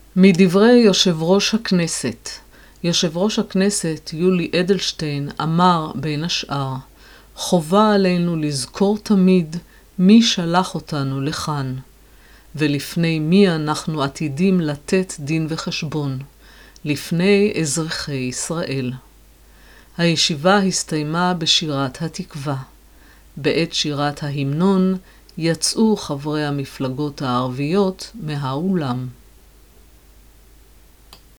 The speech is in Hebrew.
מדברי יושב ראש הכנסת. יושב ראש הכנסת יולי אדלשטיין אמר בין השאר, חובה עלינו לזכור תמיד מי שלח אותנו לכאן, ולפני מי אנחנו עתידים לתת דין וחשבון, לפני אזרחי ישראל. הישיבה הסתיימה בשירת התקווה. בעת שירת ההמנון יצאו חברי המפלגות הערביות מהאולם.